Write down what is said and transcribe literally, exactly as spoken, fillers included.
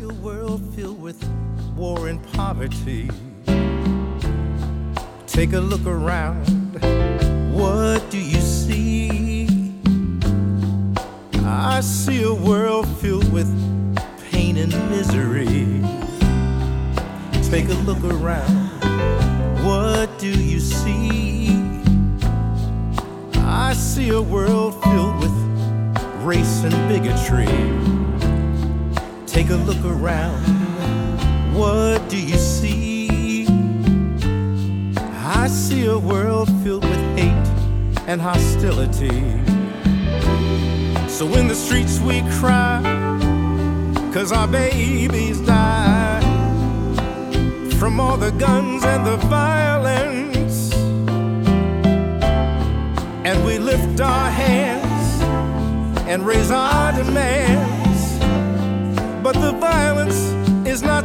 a world filled with war and poverty. Take a look around, what do you see? I see a world filled with pain and misery. Take a look around, what do you see? I see a world filled with race and bigotry. Take a look around, what do you see? I see a world filled with hate and hostility. So in the streets we cry, 'cause our babies die from all the guns and the violence. And we lift our hands and raise our demands. But the violence is not